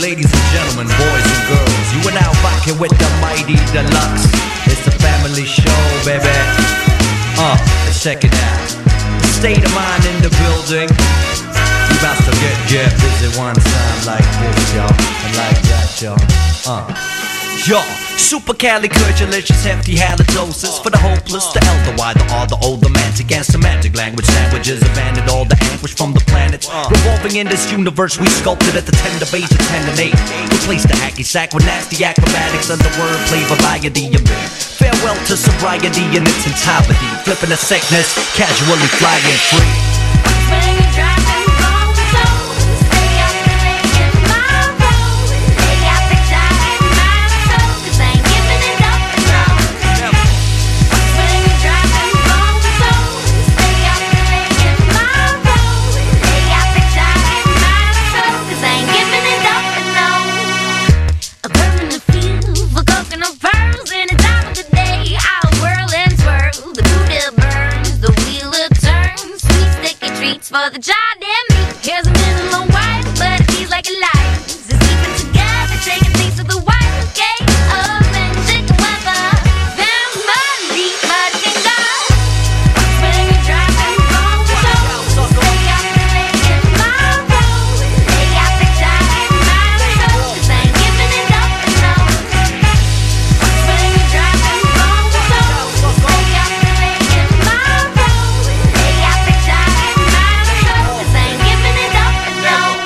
ladies and gentlemen, boys and girls, you are now rocking with the Mighty Deluxe. It's a family show, baby. Let's check it out. State of mind in the building. You about to get busy one time like this, y'all, and like that, y'all. Yo, supercalifragilistic, hefty halitosis for the hopeless, the elder, why the all the old, the mantic and semantic language sandwiches abandoned all the anguish from the planets. Revolving in this universe, we sculpted at the tender base of tendinate. Replace the hacky sack with nasty acrobatics and the wordplay variety of me. Farewell to sobriety in its entirety. Flipping the sickness, casually flying free. When you're driving home, so stay up late in my road. Lay out the job in my soul, 'cause I ain't giving it up alone. When you're driving home, so stay up late in my road. Lay out the job in my soul, 'cause I ain't giving it up alone. A burn in the field for coconut pearls in the time of the day. I'll whirl and swirl, the Buddha burns, the wheeler turns. Sweet sticky treats for the child and me. Here's a little wife, but it feels like a life. It's sleeping together, taking things to the wild gate of magic weather. Family, but can go. When you're driving home, so stay up late in my road. Lay out the job in my soul, 'cause I ain't giving it up alone. When you're driving home, so stay up late in my road. Lay out the job in my soul, 'cause I ain't giving it up alone.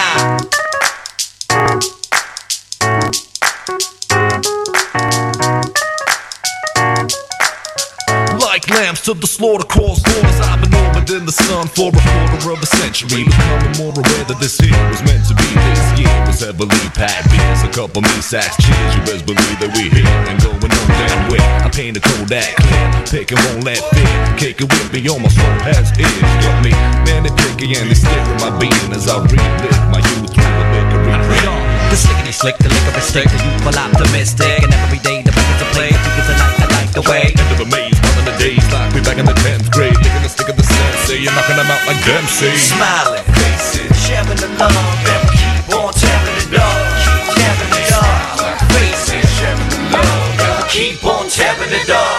Like lambs to the slaughter, cross borders. I've been ordered in the sun for a quarter of a century. Becoming more aware that this here was meant to be. This year was heavily packed beers, a couple me sacks, cheers. You best believe that we here and going no damn way. I paint a Kodak clear, picking won't let fear. Cake it with me, all my soul has ears. Got me, man, they picky and they stare at my being as I relive my youth through the liquor. The slickety slick, the liquor is stick, the youthful optimistic. And every day the records are played, because the night I like the way. End of a maze, running the days like we back in the 10th grade. Licking the stick of the sensei, you're knocking them out like Dempsey. Smiling faces, sharing the love, and we keep on tearing it up. Keep tearing it up. Faces, sharing the love, and we keep on tearing it up.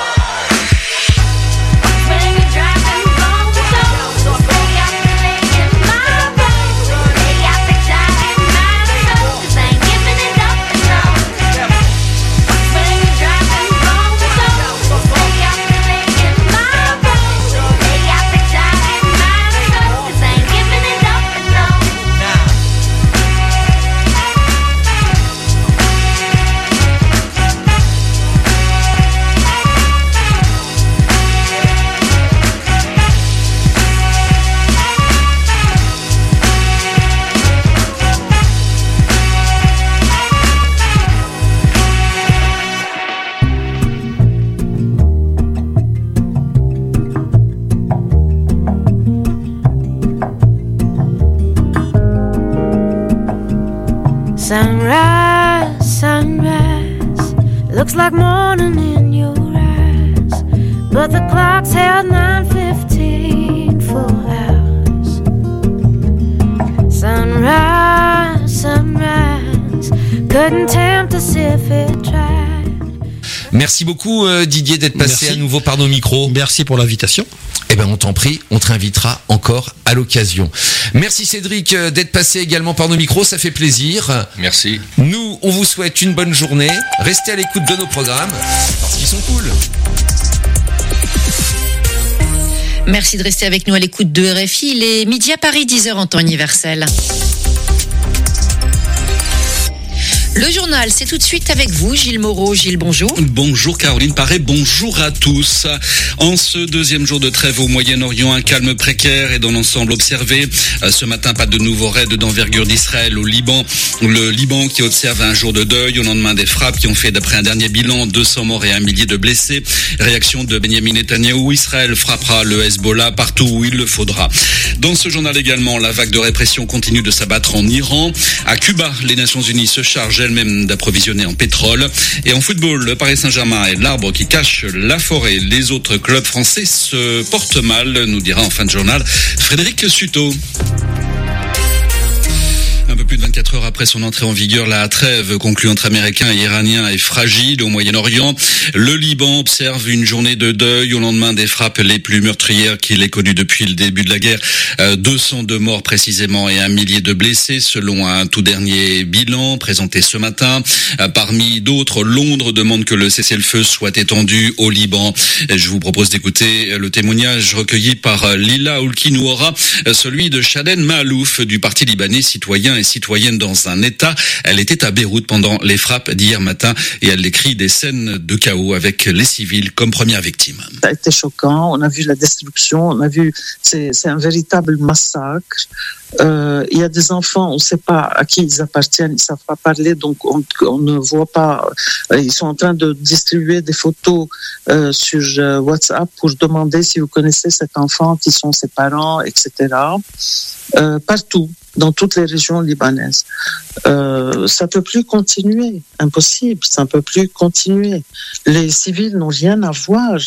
When you're driving home, so stay up late in my road. Lay out the job in my soul, 'cause I ain't giving it up alone. When you're driving home, so stay up late in my road. Lay out the job in my soul, 'cause I ain't giving it up alone. Sunrise, sunrise, looks like morning in your eyes, but the clock's held 9:15 for hours. Sunrise, sunrise, couldn't tempt us if it tried. Merci beaucoup Didier d'être passé à nouveau par nos micros. Merci pour l'invitation. Eh ben on t'en prie, on te réinvitera encore à l'occasion. Merci Cédric d'être passé également par nos micros, ça fait plaisir. Merci. Nous, on vous souhaite une bonne journée. Restez à l'écoute de nos programmes parce qu'ils sont cool. Merci de rester avec nous à l'écoute de RFI. Il est midi à Paris, 10h en temps universel. Le journal, c'est tout de suite avec vous, Gilles Moreau. Gilles, bonjour. Bonjour Caroline Paré, bonjour à tous. En ce deuxième jour de trêve au Moyen-Orient, un calme précaire est dans l'ensemble observé. Ce matin, pas de nouveaux raids d'envergure d'Israël au Liban. Le Liban qui observe un jour de deuil au lendemain des frappes qui ont fait, d'après un dernier bilan, 200 morts et 1 millier de blessés. Réaction de Benyamin Netanyahou, Israël frappera le Hezbollah partout où il le faudra. Dans ce journal également, la vague de répression continue de s'abattre en Iran. À Cuba, les Nations Unies se chargent elles-mêmes d'approvisionner en pétrole. Et en football, le Paris Saint-Germain est l'arbre qui cache la forêt. Les autres clubs français se portent mal, nous dira en fin de journal Frédéric Suto. Un peu plus de 24 24 heures après son entrée en vigueur, la trêve conclue entre Américains et Iraniens est fragile au Moyen-Orient. Le Liban observe une journée de deuil au lendemain des frappes les plus meurtrières qu'il ait connues depuis le début de la guerre. 202 morts précisément et 1 millier de blessés selon un tout dernier bilan présenté ce matin. Parmi d'autres, Londres demande que le cessez-le-feu soit étendu au Liban. Je vous propose d'écouter le témoignage recueilli par Lila Oulkinouora, celui de Shaden Mahalouf du Parti libanais citoyen et citoyenne dans un État. Elle était à Beyrouth pendant les frappes d'hier matin et elle décrit des scènes de chaos avec les civils comme première victime. Ça a été choquant, on a vu la destruction, on a vu, c'est un véritable massacre. Il y a des enfants, on ne sait pas à qui ils appartiennent, ils ne savent pas parler, donc on ne voit pas. Ils sont en train de distribuer des photos sur WhatsApp pour demander si vous connaissez cet enfant, qui sont ses parents, etc. Partout, dans toutes les régions libanaises. Ça peut plus continuer, impossible, ça ne peut plus continuer. Les civils n'ont rien à voir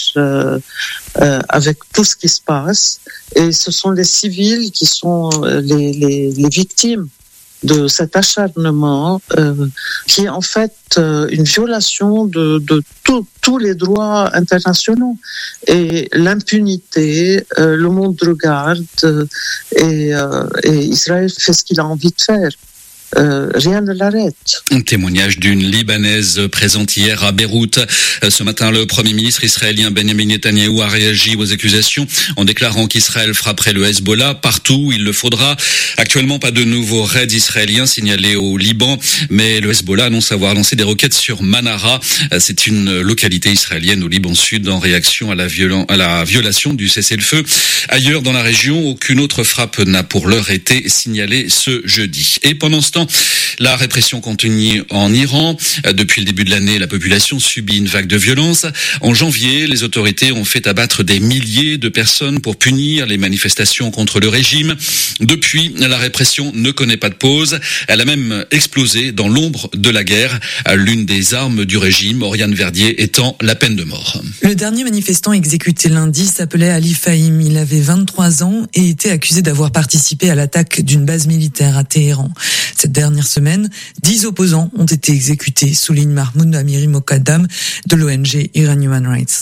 avec tout ce qui se passe, et ce sont les civils qui sont les victimes de cet acharnement qui est en fait une violation de tous les droits internationaux. Et l'impunité, le monde regarde et Israël fait ce qu'il a envie de faire. Rien ne l'arrête. Un témoignage d'une Libanaise présente hier à Beyrouth. Ce matin, le Premier ministre israélien Benjamin Netanyahou a réagi aux accusations en déclarant qu'Israël frapperait le Hezbollah partout où il le faudra. Actuellement, pas de nouveaux raids israéliens signalés au Liban, mais le Hezbollah annonce avoir lancé des roquettes sur Manara. C'est une localité israélienne au Liban Sud en réaction à la violation du cessez-le-feu. Ailleurs dans la région, aucune autre frappe n'a pour l'heure été signalée ce jeudi. Et pendant ce temps, la répression continue en Iran. Depuis le début de l'année, la population subit une vague de violence. En janvier, les autorités ont fait abattre des milliers de personnes pour punir les manifestations contre le régime. Depuis, la répression ne connaît pas de pause. Elle a même explosé dans l'ombre de la guerre. L'une des armes du régime, Oriane Verdier, étant la peine de mort. Le dernier manifestant exécuté lundi s'appelait Ali Fahim. Il avait 23 ans et était accusé d'avoir participé à l'attaque d'une base militaire à Téhéran. Cette dernière semaine, 10 opposants ont été exécutés, souligne Mahmoud Amiri Mokaddam de l'ONG Iran Human Rights.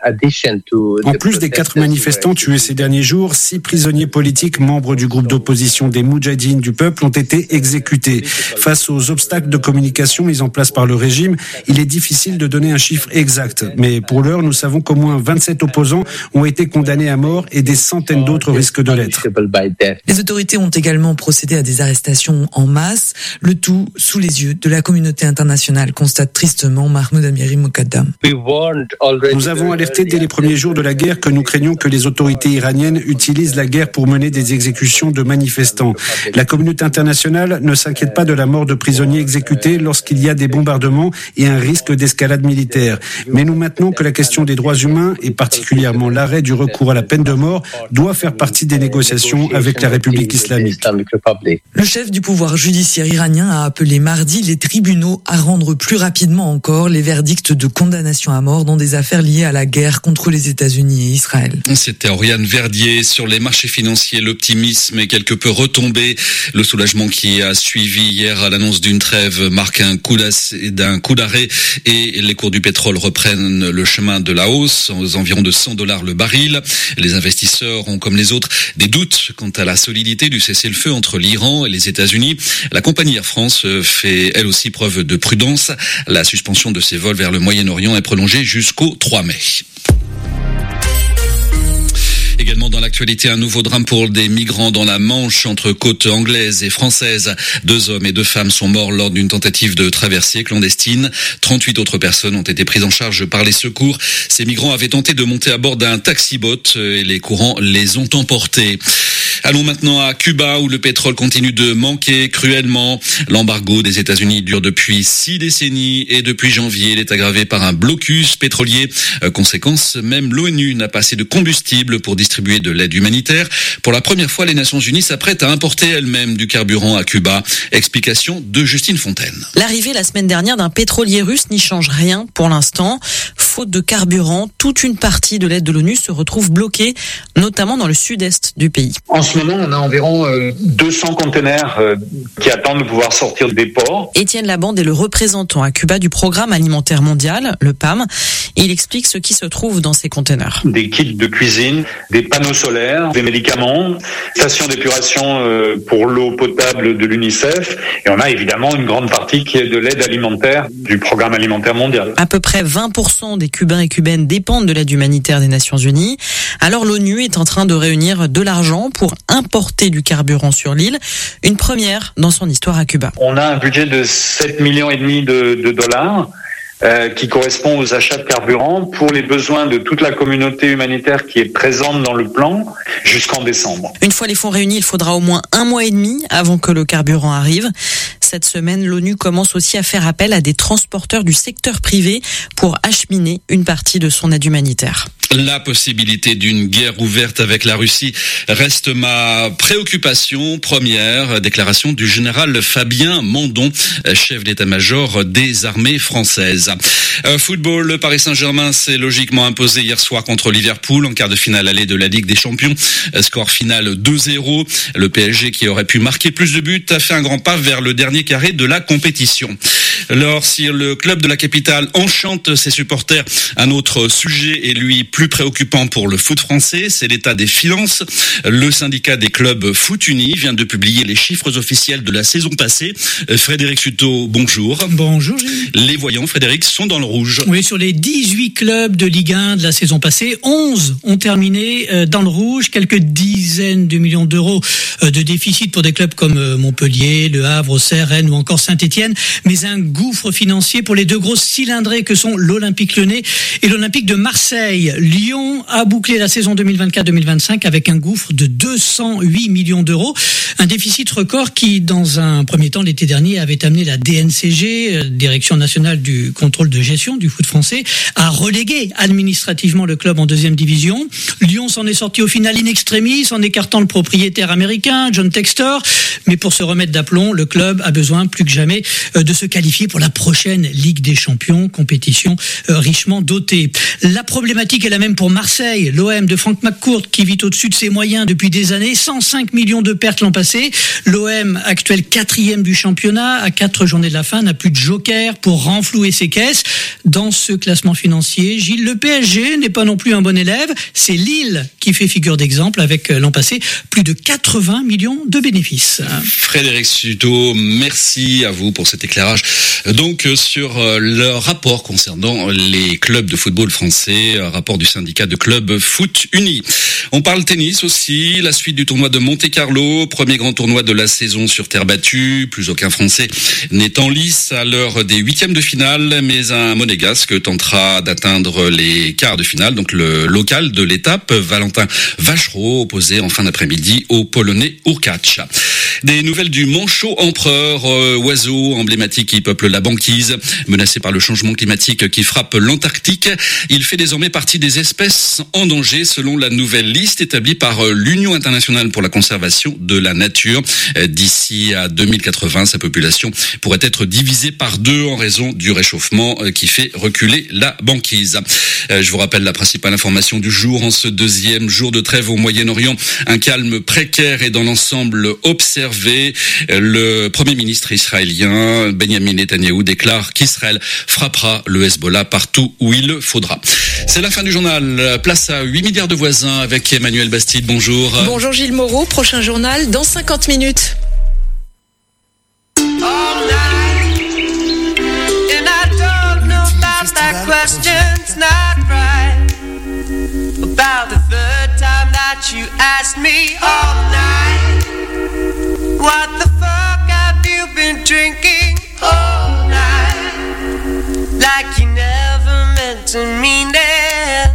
En plus des 4 manifestants tués ces derniers jours, 6 prisonniers politiques membres du groupe d'opposition des Moudjahidines du peuple ont été exécutés. Face aux obstacles de communication mis en place par le régime, il est difficile de donner un chiffre exact. Mais pour l'heure, nous savons qu'au moins 27 opposants ont été condamnés à mort et des centaines d'autres risquent de l'être. Les autorités ont également procédé à des arrestations en masse, le tout sous les yeux de la communauté internationale, constate tristement Mahmoud Amiri Mokaddam. Nous avons alerté dès les premiers jours de la guerre que nous craignons que les autorités iraniennes utilisent la guerre pour mener des exécutions de manifestants. La communauté internationale ne s'inquiète pas de la mort de prisonniers exécutés lorsqu'il y a des bombardements et un risque d'escalade militaire. Mais nous maintenons que la question des droits humains, et particulièrement l'arrêt du recours à la peine de mort, doit faire partie des négociations avec la République islamique. Le chef du pouvoir judiciaire iranien a appelé mardi les tribunaux à rendre plus rapidement encore les verdicts de condamnation à mort dans des affaires liées à la guerre contre les États-Unis et Israël. C'était Oriane Verdier. Sur les marchés financiers, l'optimisme est quelque peu retombé. Le soulagement qui a suivi hier à l'annonce d'une trêve marque un coup d'arrêt et les cours du pétrole reprennent le chemin de la hausse aux environs de $100 le baril. Les investisseurs ont, comme les autres, des doutes quant à la solidité du cessez-le-feu entre l'Iran et les États-Unis. La compagnie Air France fait elle aussi preuve de prudence. La suspension de ses vols vers le Moyen-Orient est prolongée jusqu'au 3 mai. Également dans l'actualité, un nouveau drame pour des migrants dans la Manche entre côtes anglaises et françaises. 2 hommes et 2 femmes sont morts lors d'une tentative de traversée clandestine. 38 autres personnes ont été prises en charge par les secours. Ces migrants avaient tenté de monter à bord d'un taxi-boat et les courants les ont emportés. Allons maintenant à Cuba où le pétrole continue de manquer cruellement. L'embargo des États-Unis dure depuis 6 décennies et depuis janvier, il est aggravé par un blocus pétrolier. Conséquence, même l'ONU n'a pas assez de combustible pour distribuer de l'aide humanitaire. Pour la première fois, les Nations Unies s'apprêtent à importer elles-mêmes du carburant à Cuba. Explication de Justine Fontaine. L'arrivée la semaine dernière d'un pétrolier russe n'y change rien pour l'instant. Faute de carburant, toute une partie de l'aide de l'ONU se retrouve bloquée, notamment dans le sud-est du pays. En ce ce moment, on a environ 200 containers qui attendent de pouvoir sortir des ports. Étienne Labande est le représentant à Cuba du Programme alimentaire mondial, le PAM. Il explique ce qui se trouve dans ces containers. Des kits de cuisine, des panneaux solaires, des médicaments, stations d'épuration pour l'eau potable de l'UNICEF. Et on a évidemment une grande partie qui est de l'aide alimentaire du Programme alimentaire mondial. À peu près 20% des Cubains et Cubaines dépendent de l'aide humanitaire des Nations Unies. Alors l'ONU est en train de réunir de l'argent pour importer du carburant sur l'île. Une première dans son histoire à Cuba. On a un budget de 7,5 millions de dollars. Qui correspond aux achats de carburant pour les besoins de toute la communauté humanitaire qui est présente dans le plan jusqu'en décembre. Une fois les fonds réunis, il faudra au moins 1 mois et demi avant que le carburant arrive. Cette semaine, l'ONU commence aussi à faire appel à des transporteurs du secteur privé pour acheminer une partie de son aide humanitaire. La possibilité d'une guerre ouverte avec la Russie reste ma préoccupation première. Déclaration du général Fabien Mandon, chef d'état-major des armées françaises. Football, le Paris Saint-Germain s'est logiquement imposé hier soir contre Liverpool en quart de finale aller de la Ligue des Champions. Score final 2-0. Le PSG, qui aurait pu marquer plus de buts, a fait un grand pas vers le dernier carré de la compétition. Alors, si le club de la capitale enchante ses supporters, un autre sujet est lui plus préoccupant pour le foot français, c'est l'état des finances. Le syndicat des clubs Foot Unis vient de publier les chiffres officiels de la saison passée. Frédéric Suto, bonjour. Bonjour Gilles. Les voyants, Frédéric, sont dans le rouge. Oui, sur les 18 clubs de Ligue 1 de la saison passée, 11 ont terminé dans le rouge. Quelques dizaines de millions d'euros de déficit pour des clubs comme Montpellier, Le Havre, Auxerre, Rennes ou encore Saint-Étienne. Mais un gouffre financier pour les deux grosses cylindrées que sont l'Olympique Lyonnais et l'Olympique de Marseille. Lyon a bouclé la saison 2024-2025 avec un gouffre de 208 millions d'euros. Un déficit record qui, dans un premier temps, l'été dernier, avait amené la DNCG, Direction nationale du contrôle de gestion du foot français, à reléguer administrativement le club en deuxième division. Lyon s'en est sorti au final in extremis, en écartant le propriétaire américain, John Textor. Mais pour se remettre d'aplomb, le club a besoin plus que jamais de se qualifier pour la prochaine Ligue des Champions, compétition richement dotée. La problématique est la même pour Marseille. L'OM de Franck McCourt, qui vit au-dessus de ses moyens depuis des années, 105 millions de pertes l'an passé. L'OM, actuel 4e du championnat, à 4 journées de la fin, n'a plus de joker pour renflouer ses caisses. Dans ce classement financier, Gilles, le PSG n'est pas non plus un bon élève. C'est Lille qui fait figure d'exemple avec l'an passé plus de 80 millions de bénéfices. Frédéric Suto, merci à vous pour cet éclairage. Donc sur le rapport concernant les clubs de football français, rapport du syndicat de clubs Foot Unis. On parle tennis aussi, la suite du tournoi de Monte-Carlo, premier grand tournoi de la saison sur terre battue. Plus aucun Français n'est en lice à l'heure des huitièmes de finale, mais un Monégasque tentera d'atteindre les quarts de finale, donc le local de l'étape, Valentin Vachereau, opposé en fin d'après-midi au Polonais Urkacz. Des nouvelles du manchot empereur, oiseau emblématique qui peuple la banquise, menacé par le changement climatique qui frappe l'Antarctique. Il fait désormais partie des espèces en danger selon la nouvelle liste établie par l'Union internationale pour la conservation de la nature. D'ici à 2080, sa population pourrait être divisée par 2 en raison du réchauffement qui fait reculer la banquise. Je vous rappelle la principale information du jour en ce deuxième jour de trêve au Moyen-Orient. Un calme précaire est dans l'ensemble observé. Le Premier ministre israélien Benjamin Netanyahou déclare qu'Israël frappera le Hezbollah partout où il le faudra. C'est la fin du journal. Place à 8 milliards de voisins avec Emmanuel Bastide. Bonjour. Bonjour Gilles Moreau. Prochain journal dans 50 minutes. Question's not right about the third time that you asked me all night. What the fuck have you been drinking all night? Like you never meant to mean it.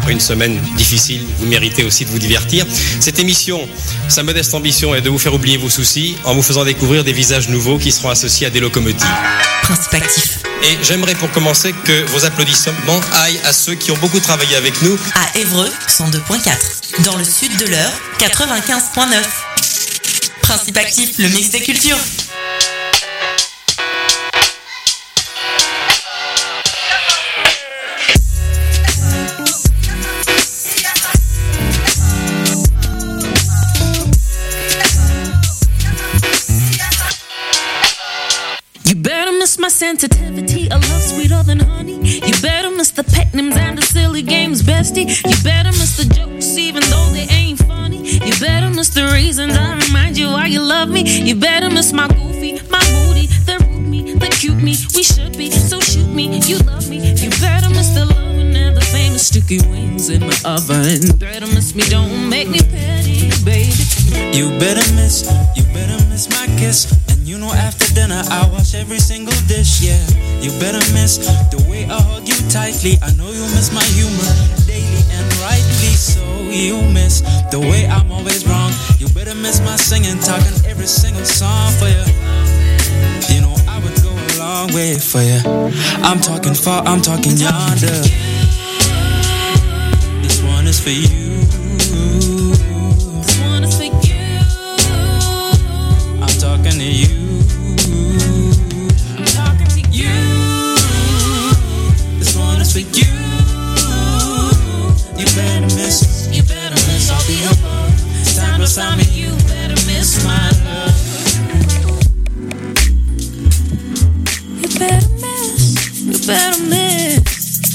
après une semaine difficile, vous méritez aussi de vous divertir. Cette émission, sa modeste ambition est de vous faire oublier vos soucis en vous faisant découvrir des visages nouveaux qui seront associés à des locomotives. Principe actif. Et j'aimerais pour commencer que vos applaudissements aillent à ceux qui ont beaucoup travaillé avec nous. À Évreux, 102.4. Dans le sud de l'Eure, 95.9. Principe actif, le mix des cultures. My sensitivity, a love sweeter than honey. You better miss the pet names and the silly games, bestie. You better miss the jokes even though they ain't funny. You better miss the reasons I remind you why you love me. You better miss my goofy, my moody, the rude me, the cute me. We should be, so shoot me, you love me. You better miss the loving and the famous sticky wings in my oven. Better miss me, don't make me petty, baby. You better miss my kiss. You know after dinner I wash every single dish, yeah. You better miss the way I hug you tightly. I know you miss my humor daily and rightly so. You miss the way I'm always wrong. You better miss my singing, talking every single song for you. You know I would go a long way for you. I'm talking far, I'm talking yonder. This one is for you. This one is for you. I'm talking to you. For you, you better miss all the above. Stand beside me, you better miss my love. You better miss.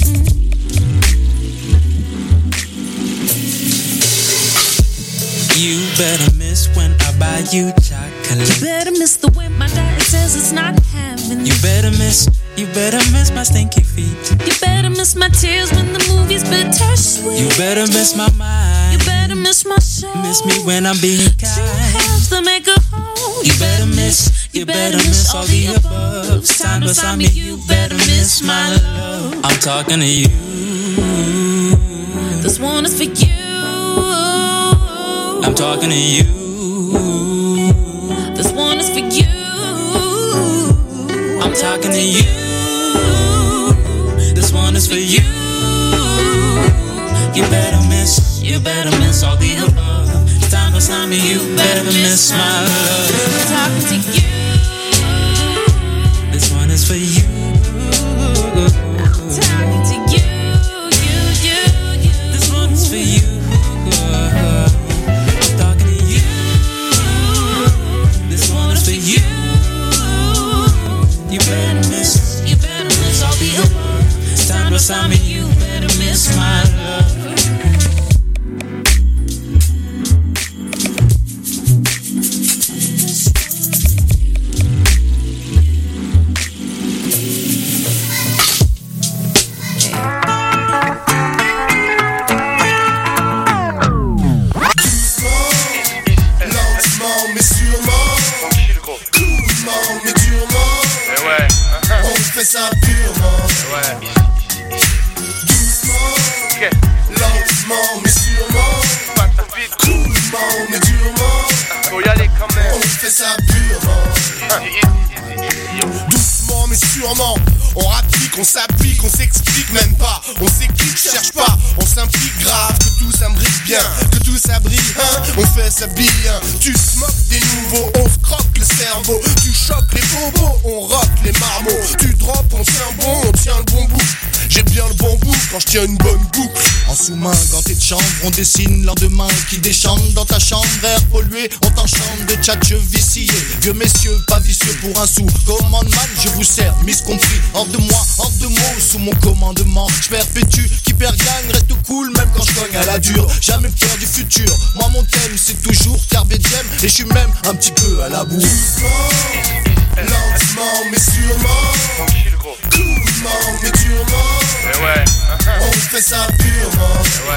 You better miss when I buy you chocolate. You better miss the way my diet says it's not heaven. You better miss my stinky feet. You better miss my tears when the movie's bittersweet. You better miss my mind. You better miss my soul. Miss me when I'm being kind. Two halves to make a whole. You better miss all the above. Stand beside me, you better miss my love. I'm talking to you. This one is for you. I'm talking to you. This one is for you. I'm talking to you. This one is for you. You better miss all the above. Stand beside me, you better miss my love. I'm talking to you. This one is for you. I'm talking to you. This one is for you. I'm talking to you. This one is for you. You better miss all the above. Stand beside me, you better miss my love. Ça purement, doucement, lentement mais sûrement, coolement mais durement, faut y aller quand même. On fait ça purement, doucement mais sûrement. On rapplique, on s'applique, on s'explique même pas. On s'équipe, cherche pas, on s'implique grave. Que tout ça brille bien, que tout ça brille, hein. On fait ça bien. Tu te moques des nouveaux, on se croque le cerveau. Tu choques les bobos, on rock les marmots. Tu drops, on tient bon, on tient le bon bout. J'ai bien le bon bout quand je tiens une bonne boucle. En sous-main, ganté de chambre, on dessine l'endemain qui déchante dans ta chambre. Air pollué, on t'enchante de tchatcheux viciés. Vieux messieurs, pas vicieux pour un sou. Commande mal, je vous sers, mis compris. Hors de moi, hors de mots, sous mon commandement. Je perpétue, qui perd gagne, reste cool, même quand je cogne à la dure. Jamais peur du futur. Moi, mon thème, c'est toujours carpe diem. Et je suis même un petit peu à la boue. Lentement, mais sûrement. Coolement, mais durement. On fait ça purement.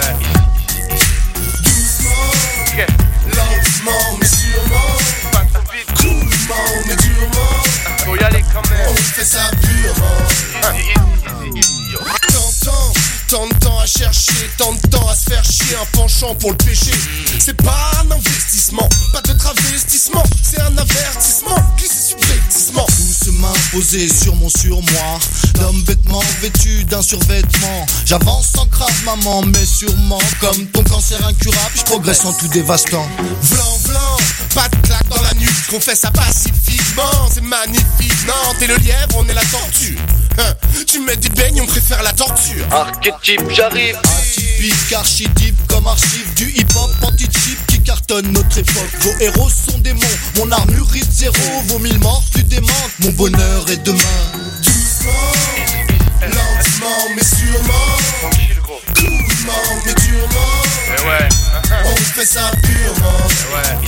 Doucement, lentement, mais sûrement. Coolement, mais durement. Faut y aller quand même. On fait ça purement. T'entends Tant de temps à chercher, tant de temps à se faire chier, un penchant pour le péché. C'est pas un investissement, pas de travestissement, c'est un avertissement, glissé subvertissement. Doucement posé sur mon surmoi, l'homme bêtement vêtu d'un survêtement. J'avance sans crainte maman, mais sûrement comme ton cancer incurable, je progresse en tout dévastant. Vlan, vlan, pas de claque dans la nuque, qu'on fait ça pacifiquement, c'est magnifique. Non, t'es le lièvre, on est la tortue. Tu mets des beignes, on préfère la torture. Archétype, j'arrive. Atypique, architype, comme archive du hip-hop anti-chip qui cartonne notre époque. Vos héros sont démons, mon armure rite zéro. Vos 1000 morts plus démentent, mon bonheur est demain. Doucement, lentement mais sûrement, coolement mais durement, on fait ça purement.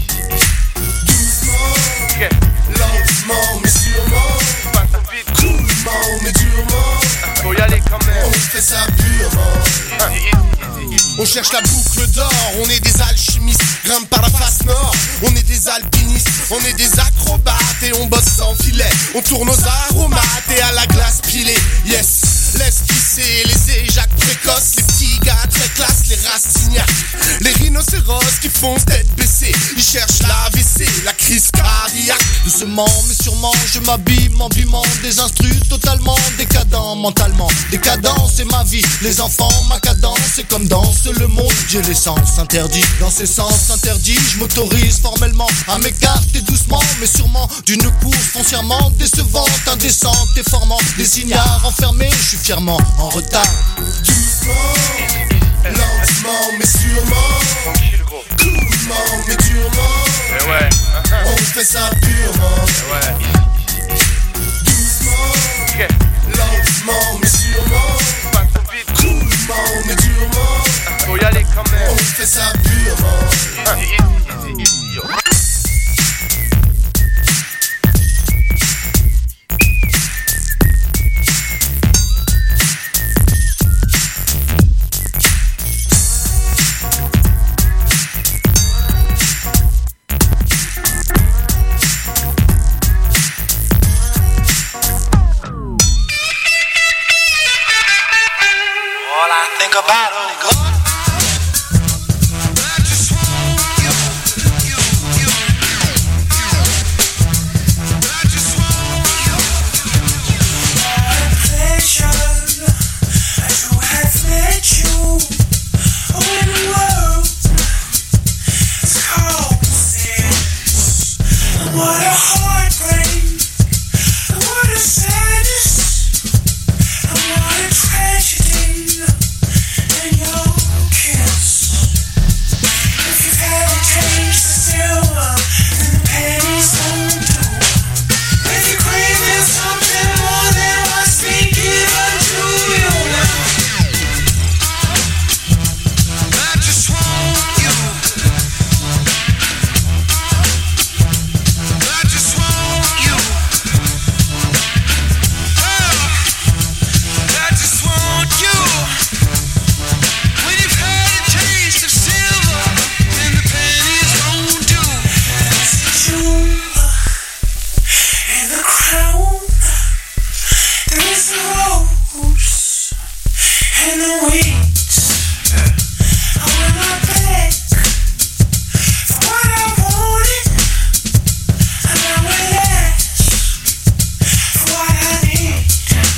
Doucement, lentement mais sûrement, coolement mais durement, faut y aller quand même, on fait ça purement. On cherche la boucle d'or, on est des alchimistes, grimpe par la face nord. On est des alpinistes, on est des acrobates et on bosse sans filet. On tourne aux aromates et à la glace pilée. Yes, laisse pisser les éjacs précoces, les petits gars très classe, les racignacs, les rhinocéros qui font tête baissée. Ils cherchent l'AVC, la crise cardiaque. Doucement mais sûrement, je m'abîme en bimant des instrus totalement décadents mentalement. Décadent c'est ma vie, les enfants ma cadence, c'est comme danse le monde. J'ai les sens interdits, dans ces sens interdits, je m'autorise formellement à m'écarter doucement mais sûrement d'une course foncièrement décevante, indécente et formant des ignares enfermés. Je suis fièrement en retard. Doucement, lentement mais sûrement, coolement mais durement, on fait ça purement. Doucement, lentement mais sûrement, coolement mais durement, faut y aller quand même, on fait ça purement. All I think about is